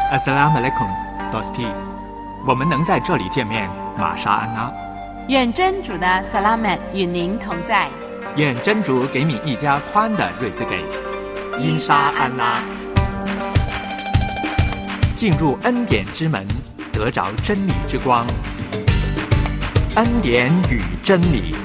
Assalamu alaikum, Dosti。我们能在这里见面，玛莎安娜。 愿真主的萨拉曼与您同在。 愿真主给你一家宽的日子给。因沙安拉。进入恩典之门，得着真理之光。恩典与真理。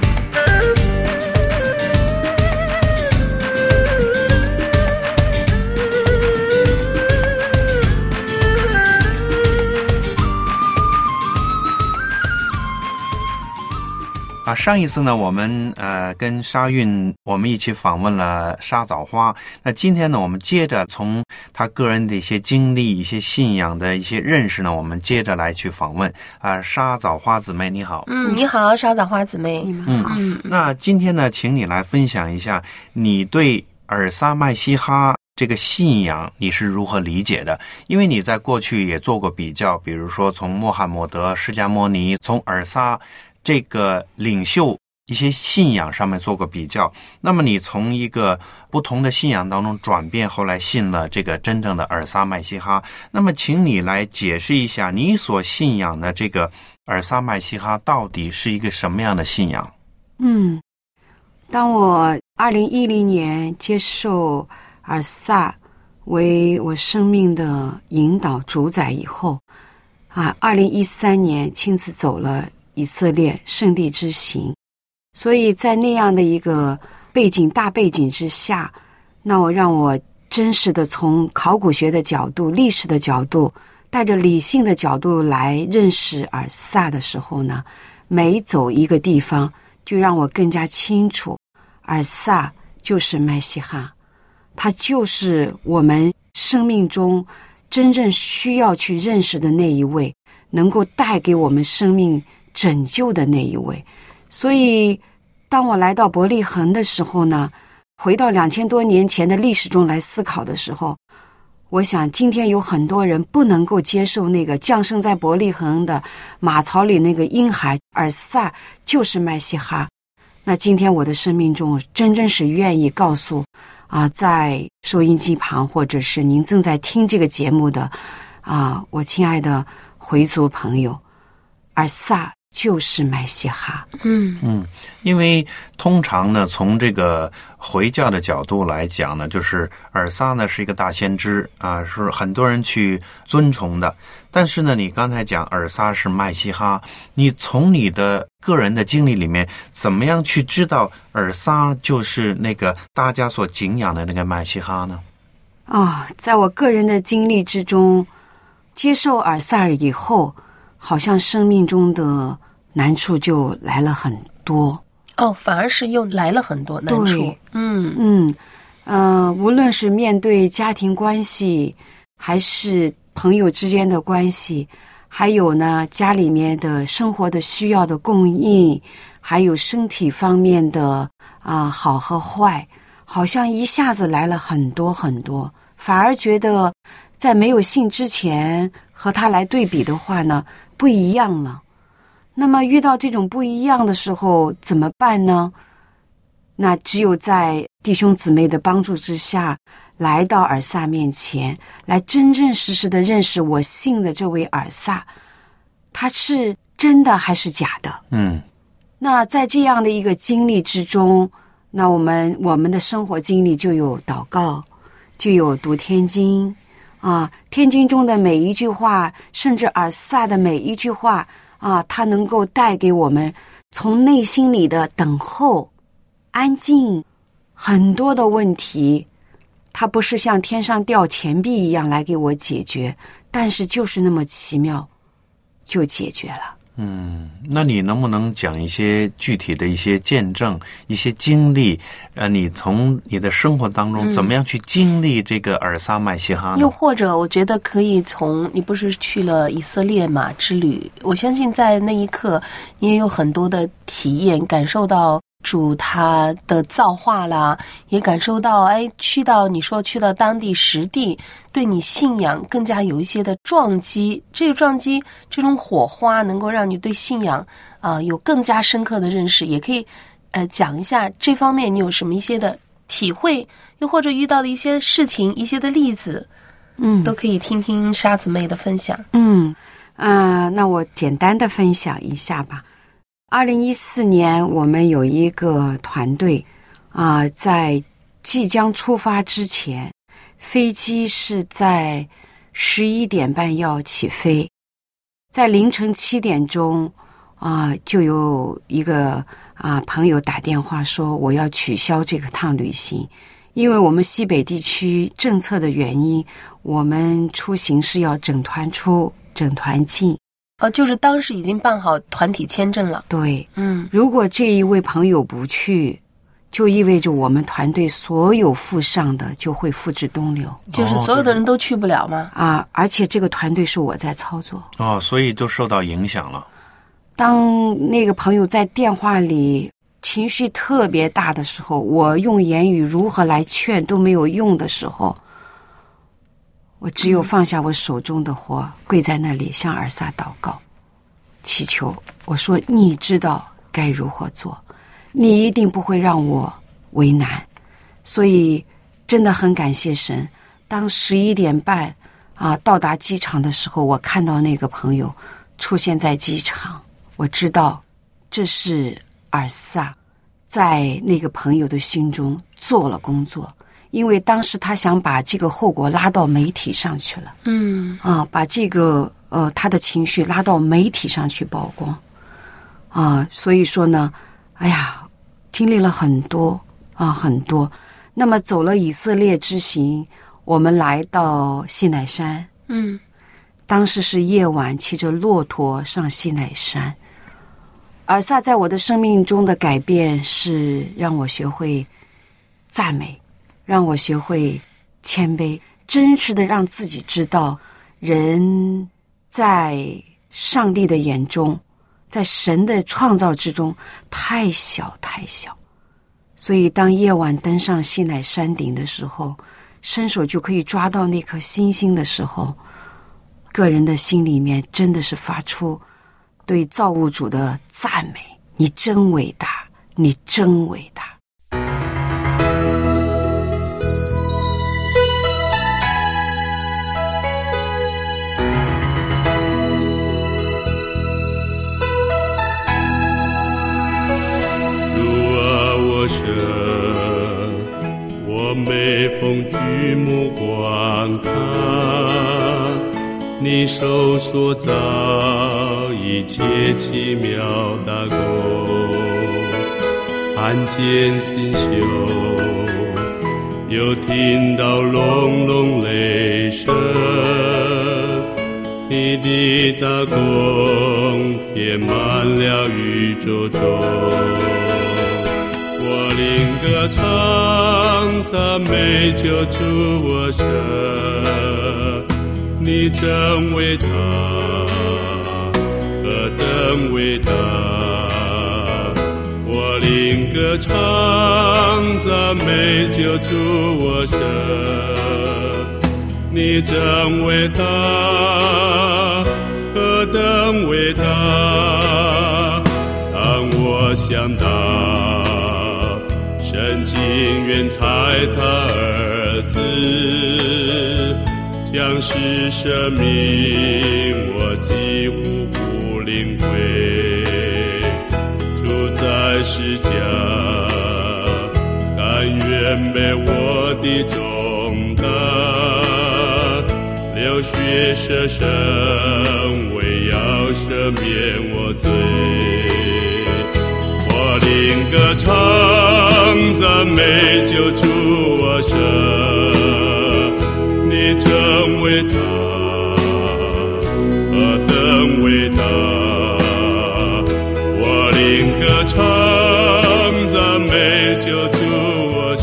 上一次呢，我们跟沙韵我们一起访问了沙枣花。那今天呢，我们接着从他个人的一些经历、一些信仰的一些认识呢，我们接着来去访问沙枣花姊妹，你好。 你好，沙枣花姊妹，你们好。 那今天呢，请你来分享一下你对尔撒麦西哈这个信仰你是如何理解的？因为你在过去也做过比较，比如说从穆罕默德、释迦牟尼，从尔撒这个领袖一些信仰上面做过比较，那么你从一个不同的信仰当中转变，后来信了这个真正的尔撒麦西哈，那么请你来解释一下你所信仰的这个尔撒麦西哈到底是一个什么样的信仰？ 当我2010年接受尔撒为我生命的引导主宰以后，2013年亲自走了以色列圣地之行，所以在那样的一个大背景之下，那让我真实的从考古学的角度、历史的角度，带着理性的角度来认识尔撒的时候呢，每走一个地方就让我更加清楚，尔撒就是麦西哈，他就是我们生命中真正需要去认识的那一位，能够带给我们生命拯救的那一位。所以当我来到伯利恒的时候呢，回到2000多年前的历史中来思考的时候，我想今天有很多人不能够接受那个降生在伯利恒的马槽里那个婴孩尔撒就是麦西哈。那今天我的生命中真正是愿意告诉在收音机旁或者是您正在听这个节目的我亲爱的回族朋友，尔撒就是麦西哈。 因为通常呢，从这个回教的角度来讲呢，就是尔撒呢是一个大先知是很多人去尊崇的。但是呢，你刚才讲尔撒是麦西哈，你从你的个人的经历里面，怎么样去知道尔撒就是那个大家所敬仰的那个麦西哈呢？ 在我个人的经历之中，接受尔撒以后，好像生命中的难处就来了很多。 反而是又来了很多难处。 无论是面对家庭关系，还是朋友之间的关系，还有呢家里面的生活的需要的供应，还有身体方面的好和坏，好像一下子来了很多很多，反而觉得在没有信之前和他来对比的话呢，不一样了。那么遇到这种不一样的时候怎么办呢？那只有在弟兄姊妹的帮助之下，来到尔撒面前，来真正实实的认识我信的这位尔撒，他是真的还是假的。那在这样的一个经历之中，那我们的生活经历就有祷告，就有读天经天经中的每一句话，甚至尔撒的每一句话它能够带给我们从内心里的等候、安静，很多的问题，它不是像天上掉钱币一样来给我解决，但是就是那么奇妙，就解决了。 那你能不能讲一些具体的一些见证、一些经历？你从你的生活当中怎么样去经历这个尔撒麦西哈呢？ 又或者我觉得可以从你不是去了以色列嘛之旅，我相信在那一刻你也有很多的体验，感受到主他的造化啦，也感受到去到当地实地，对你信仰更加有一些的撞击，这个撞击这种火花能够让你对信仰有更加深刻的认识。也可以讲一下这方面你有什么一些的体会，又或者遇到的一些事情、一些的例子。 都可以听听沙姊妹的分享。 那我简单的分享一下吧。2014年我们有一个团队在即将出发之前，飞机是在11点半要起飞，在凌晨7点钟就有一个朋友打电话说我要取消这个趟旅行，因为我们西北地区政策的原因，我们出行是要整团出整团进。 就是当时已经办好团体签证了。 对，如果这一位朋友不去，就意味着我们团队所有赴上的就会付之东流， 就是所有的人都去不了吗？ 而且这个团队是我在操作。 所以都受到影响了。 当那个朋友在电话里情绪特别大的时候，我用言语如何来劝都没有用的时候，我只有放下我手中的活，跪在那里向尔萨祷告祈求。我说你知道该如何做，你一定不会让我为难。所以真的很感谢神。当11点半到达机场的时候，我看到那个朋友出现在机场，我知道这是尔萨在那个朋友的心中做了工作，因为当时他想把这个后果拉到媒体上去了。把这个他的情绪拉到媒体上去曝光。所以说呢，经历了很多很多。那么走了以色列之行，我们来到西乃山。当时是夜晚，骑着骆驼上西乃山。尔萨在我的生命中的改变是让我学会赞美，让我学会谦卑，真实的让自己知道人在上帝的眼中，在神的创造之中太小太小。所以当夜晚登上西乃山顶的时候，伸手就可以抓到那颗星星的时候，个人的心里面真的是发出对造物主的赞美，你真伟大，你真伟大。 我神，我每逢举目观看，你手所造一切奇妙大工，看见星宿，又听到隆隆雷声，你的大功遍满了宇宙中。我灵歌唱赞美救主我神，你真伟大，何等伟大！我灵歌唱赞美救主我神，你真伟大，何等伟大！当我想到神情愿差他儿子将是生命，我几乎不领会。主在世家，甘愿背我的重担，流血舍身，为要赦免我罪。我灵歌唱赞美救主我神，你真伟大，何等伟大！我灵歌唱赞美救主我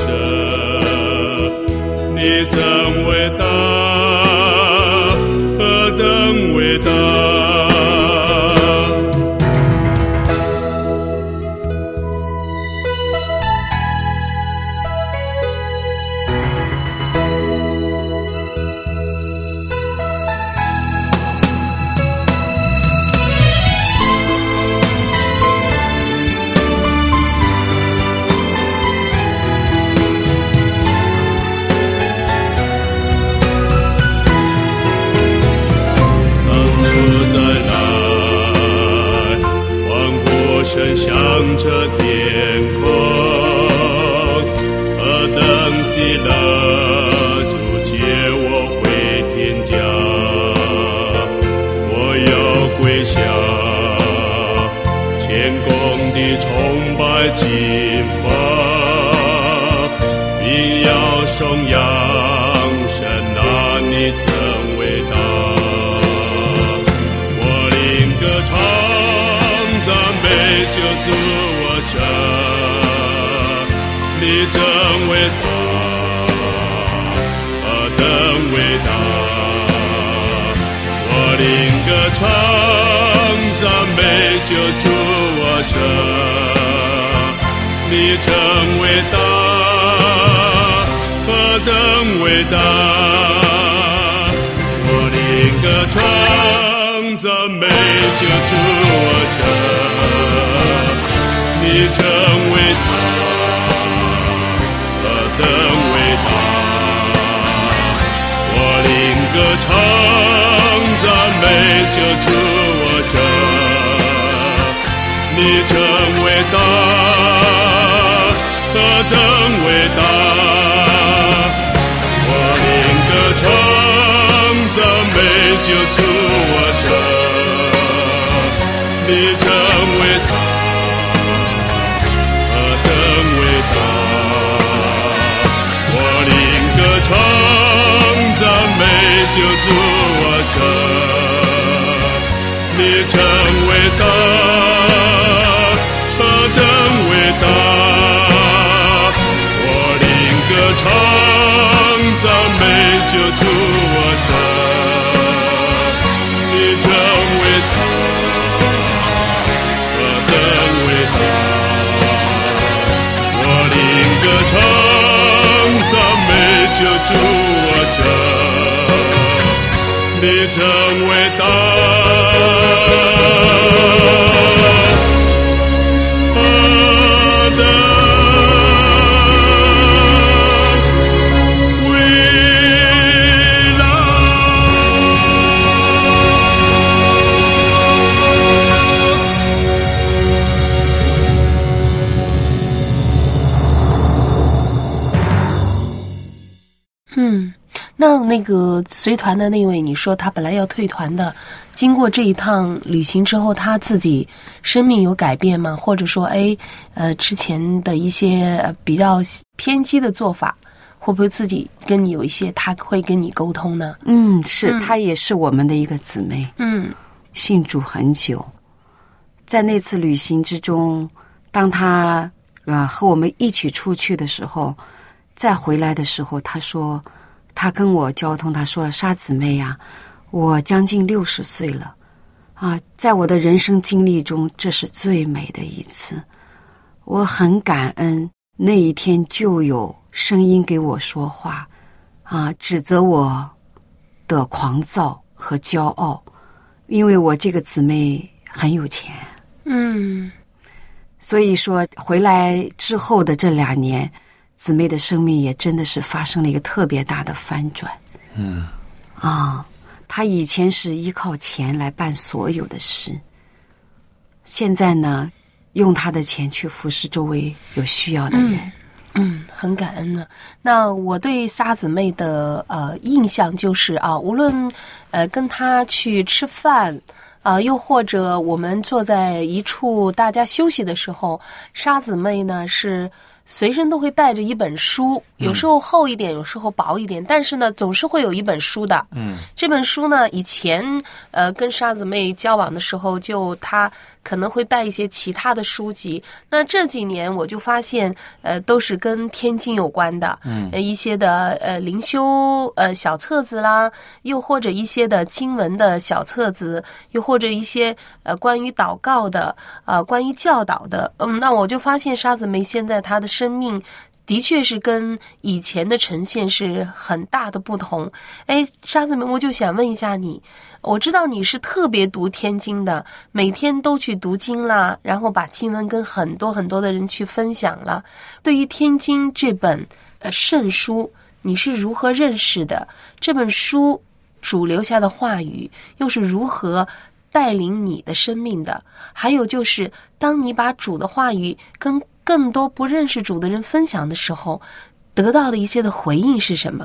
神，你真伟大，何等伟大！ 喜乐，主接我回天家，我要跪下，谦恭地崇拜敬拜，并要颂扬神啊，你曾伟大。我灵歌唱赞美救主我神，你真伟大，何等伟大！我灵歌唱赞美救主我神，你真伟大，何等伟大！我灵歌唱赞美救主我神，你真伟大，何等伟大！我灵歌唱赞美救主我神，你真伟大，何等伟大！我灵歌唱赞美救主我神，你真伟大，何等伟大！我灵歌唱赞美救主我神，你真伟大，何等伟大！我灵歌唱赞美救主我神，你真伟大，何等伟大！我灵歌唱赞美救主我神，你真伟大。 那个随团的那位，你说他本来要退团的，经过这一趟旅行之后，他自己生命有改变吗？或者说，之前的一些比较偏激的做法，会不会自己跟你有一些，他会跟你沟通呢？ 是，她也是我们的一个姊妹，信主很久，在那次旅行之中，当她和我们一起出去的时候，再回来的时候，她说。他跟我交通，他说：“沙姊妹呀，我将近60岁了，在我的人生经历中，这是最美的一次。我很感恩那一天就有声音给我说话，指责我的狂躁和骄傲，因为我这个姊妹很有钱，所以说回来之后的这2年。”姊妹的生命也真的是发生了一个特别大的翻转。她以前是依靠钱来办所有的事，现在呢，用她的钱去服侍周围有需要的人。 很感恩呢。那我对沙姊妹的印象就是无论跟她去吃饭。又或者我们坐在一处大家休息的时候，沙姊妹呢是随身都会带着一本书，有时候厚一点，有时候薄一点，但是呢总是会有一本书的。这本书呢以前跟沙姊妹交往的时候，就她可能会带一些其他的书籍。那这几年我就发现都是跟天经有关的，一些的灵修小册子啦，又或者一些的经文的小册子，又或者一些关于祷告的关于教导的。那我就发现沙姊妹现在她的生命的确是跟以前的呈现是很大的不同。沙姊妹，我就想问一下你，我知道你是特别读天经的，每天都去读经啦，然后把经文跟很多很多的人去分享了。对于天经这本圣书，你是如何认识的？这本书主留下的话语又是如何带领你的生命的？还有就是当你把主的话语跟更多不认识主的人分享的时候， 得到的一些的回应是什么？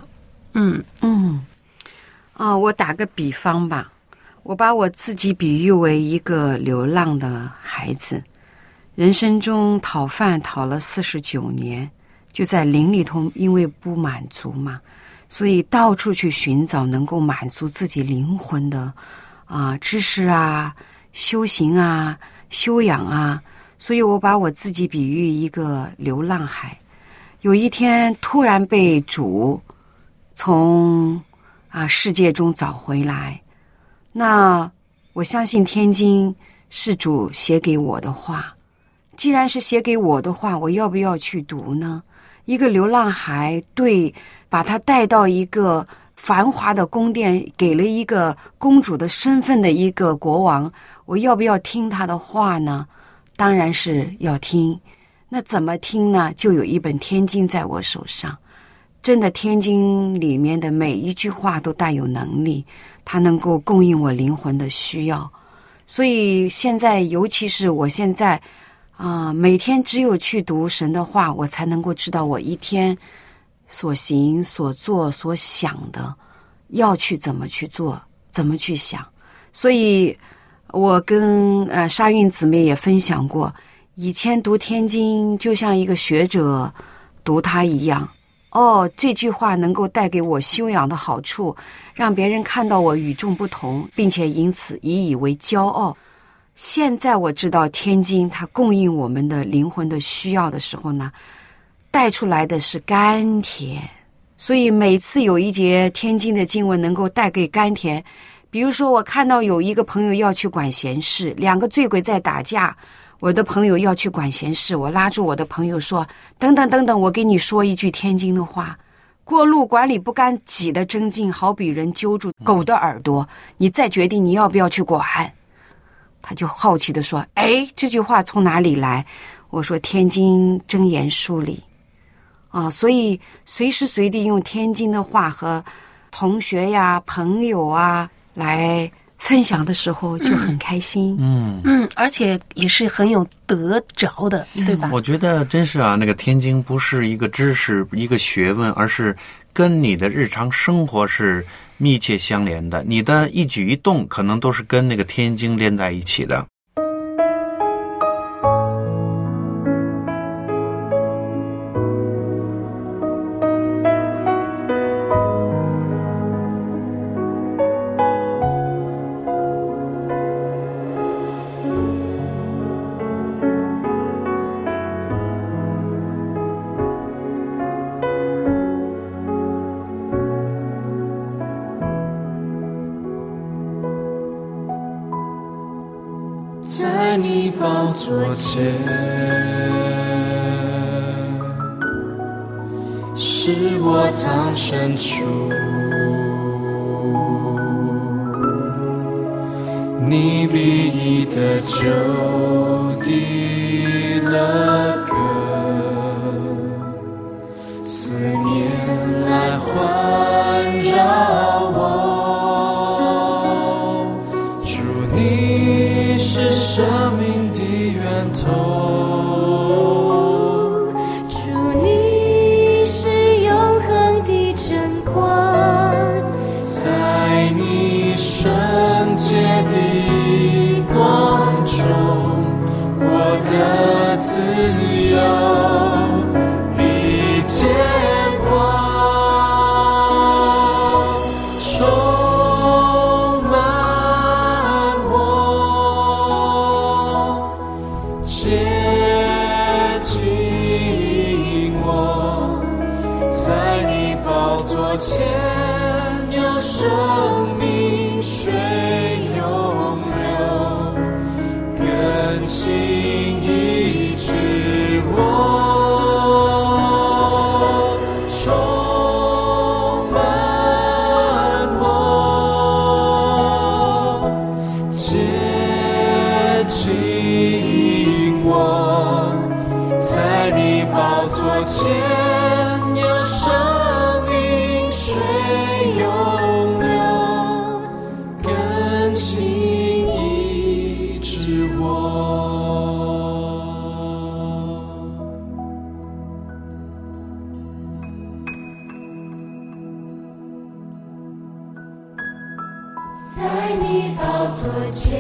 我打个比方吧，我把我自己比喻为一个流浪的孩子，人生中讨饭讨了49年，就在灵里头，因为不满足嘛，所以到处去寻找能够满足自己灵魂的知识啊、修行啊、修养啊，所以我把我自己比喻一个流浪孩，有一天突然被主从世界中找回来。那我相信天经是主写给我的话，既然是写给我的话，我要不要去读呢？一个流浪孩把他带到一个繁华的宫殿，给了一个公主的身份的一个国王，我要不要听他的话呢？当然是要听。那怎么听呢？就有一本天经在我手上，真的天经里面的每一句话都带有能力，它能够供应我灵魂的需要。所以现在尤其是我现在每天只有去读神的话，我才能够知道我一天所行所做所想的要去怎么去做，怎么去想。所以我跟沙韵姊妹也分享过，以前读天经就像一个学者读它一样，这句话能够带给我修养的好处，让别人看到我与众不同，并且因此引以为骄傲。现在我知道天经它供应我们的灵魂的需要的时候呢，带出来的是甘甜。所以每次有一节天经的经文能够带给甘甜，比如说我看到有一个朋友要去管闲事，两个醉鬼在打架，我的朋友要去管闲事，我拉住我的朋友说，等等，我给你说一句天经的话，过路管理不干，挤得真近，好比人揪住狗的耳朵，你再决定你要不要去管。他就好奇地说，这句话从哪里来？我说天经真言书里所以随时随地用天经的话和同学呀朋友来分享的时候就很开心。 而且也是很有得着的，对吧？ 我觉得真是那个天经不是一个知识一个学问，而是跟你的日常生活是密切相连的，你的一举一动可能都是跟那个天经连在一起的。 在你宝座前，是我藏身处，你必义的救地了歌，思念来环绕我，主你是生命的源头， 主你是永恒的真光， 在你圣洁的光中，我的自由必见光，充满我，接近我，在你宝座前有生命水涌流，更新医治我，充满我，接近我，在你宝座前有生命水涌流，更新医治我。 在你宝座前，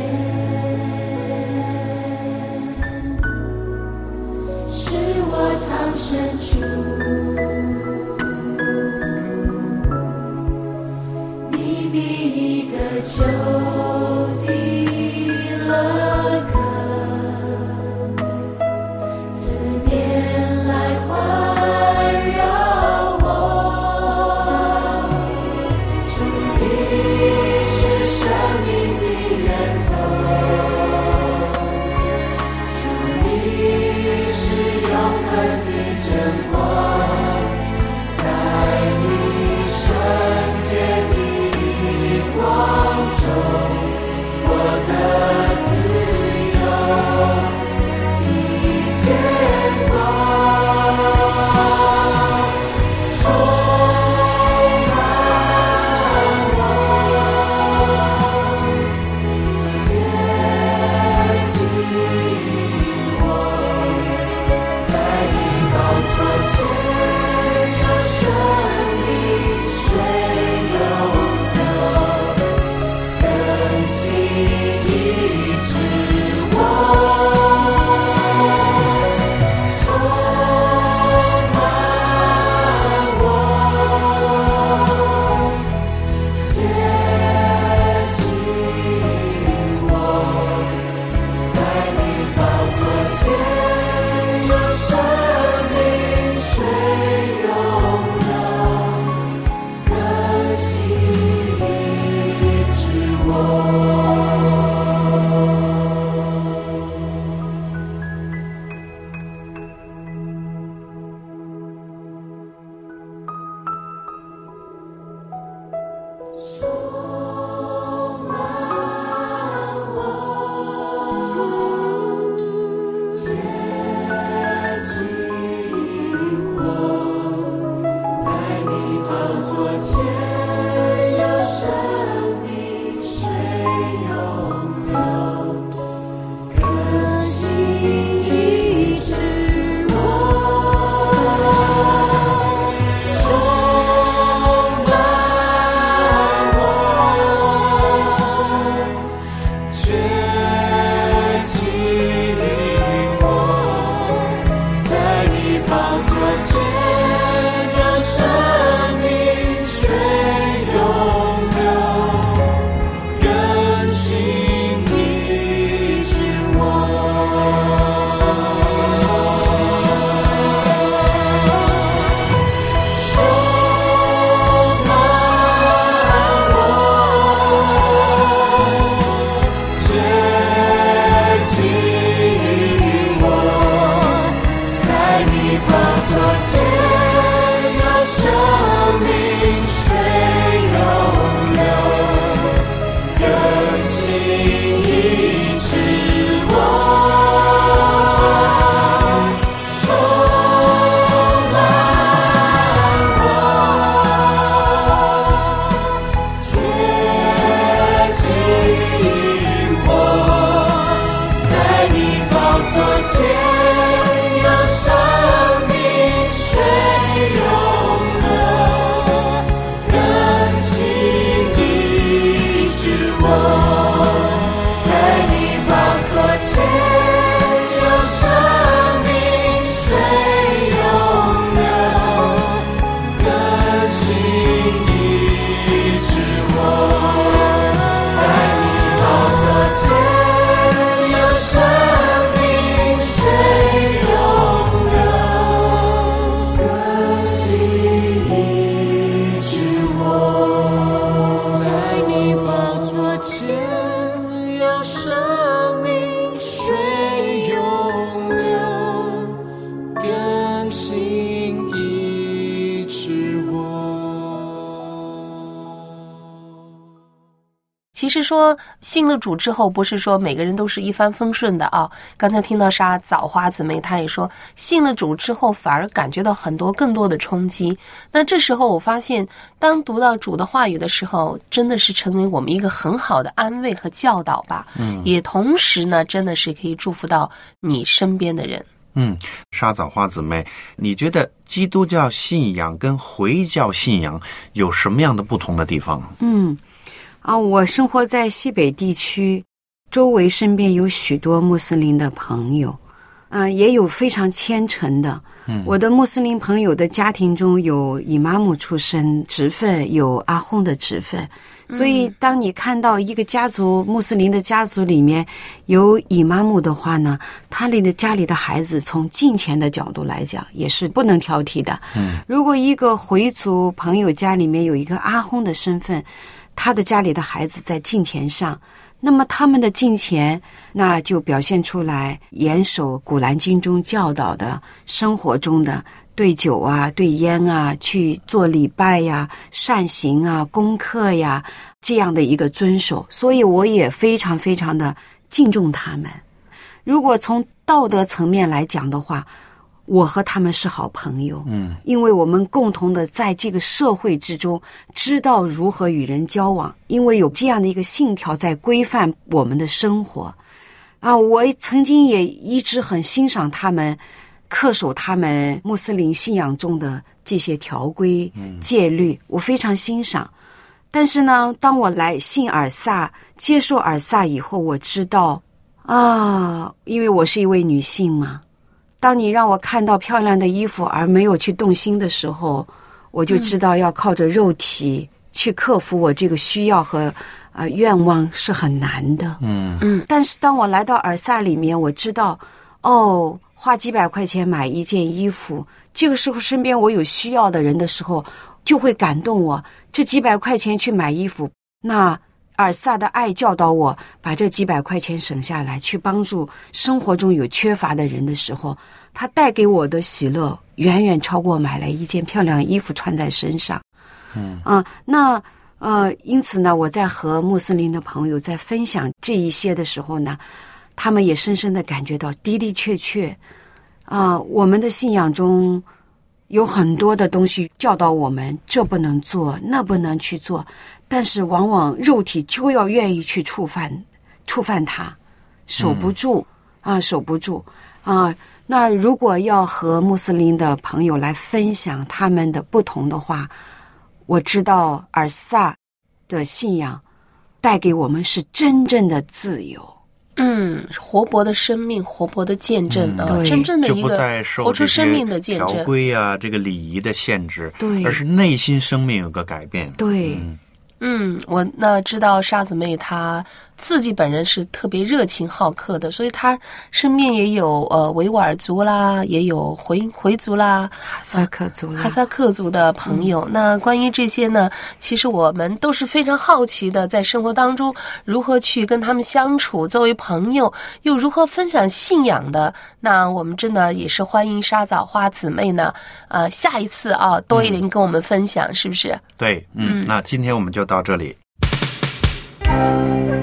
是我藏身处，你比一个旧的乐歌，四面来环绕我，主你是生命的源头，主你是永恒的真光，在你圣洁的光中，我的自由已见光，充满我，接近我，在你宝座前有生命水涌流，更新医治我，充满我，接近我，在你宝座前有生命水涌流，更新医治我。充满我，接近我，在你宝座前有生命水涌流，更新医治我，充满我，接近我，在你宝座前有生命水涌流，更新医治我，充满我，接近我，在你宝座前有生命水涌流，更新医治我，充满我，接近我，在你宝座前有生命水涌流，更新医治我，在你宝座前有生命水涌流，更新医治我，在你宝座前有生命水涌流，更新医治我，在你宝座前有生命水涌流，更新医治我。 其实说信了主之后，不是说每个人都是一帆风顺的啊。刚才听到沙枣花姊妹，她也说信了主之后，反而感觉到更多的冲击。那这时候我发现，当读到主的话语的时候，真的是成为我们一个很好的安慰和教导吧。也同时呢，真的是可以祝福到你身边的人。 沙枣花姊妹，你觉得基督教信仰跟回教信仰有什么样的不同的地方？ 我生活在西北地区，周围身边有许多穆斯林的朋友，也有非常虔诚的。我的穆斯林朋友的家庭中有以妈姆出身职分，有阿訇的职分，所以当你看到一个家族穆斯林的家族里面有以妈姆的话呢，他的家里的孩子从敬虔的角度来讲也是不能挑剔的。如果一个回族朋友家里面有一个阿訇的身份，他的家里的孩子在敬虔上，那么他们的敬虔那就表现出来严守古兰经中教导的生活中的对酒啊对烟啊去做礼拜呀善行啊功课呀这样的一个遵守，所以我也非常非常的敬重他们。如果从道德层面来讲的话，我和他们是好朋友，因为我们共同的在这个社会之中知道如何与人交往，因为有这样的一个信条在规范我们的生活我曾经也一直很欣赏他们恪守他们穆斯林信仰中的这些条规戒律，我非常欣赏。但是呢，当我来信尔萨接受尔萨以后，我知道因为我是一位女性嘛，当你让我看到漂亮的衣服而没有去动心的时候，我就知道要靠着肉体去克服我这个需要和愿望是很难的。但是当我来到尔萨里面，我知道花几百块钱买一件衣服，这个时候身边我有需要的人的时候，就会感动我。这几百块钱去买衣服，那尔萨的爱教导我把这几百块钱省下来，去帮助生活中有缺乏的人的时候，他带给我的喜乐远远超过买来一件漂亮衣服穿在身上。因此呢，我在和穆斯林的朋友在分享这一些的时候呢，他们也深深的感觉到的的确确我们的信仰中有很多的东西教导我们这不能做那不能去做，但是往往肉体就要愿意去触犯它，守不住那如果要和穆斯林的朋友来分享他们的不同的话，我知道尔萨的信仰带给我们是真正的自由， 活泼的生命，活泼的见证真正的一个活出生命的见证， 条规这个礼仪的限制， 对， 而是内心生命有个改变。 对， 我知道沙子妹她自己本人是特别热情好客的，所以她身边也有维吾尔族啦，也有回族啦， 哈萨克族的朋友。那关于这些呢，其实我们都是非常好奇的，在生活当中如何去跟他们相处，作为朋友又如何分享信仰的。那我们真的也是欢迎沙枣花姊妹呢下一次多一点跟我们分享，是不是？ 对，那今天我们就到这里。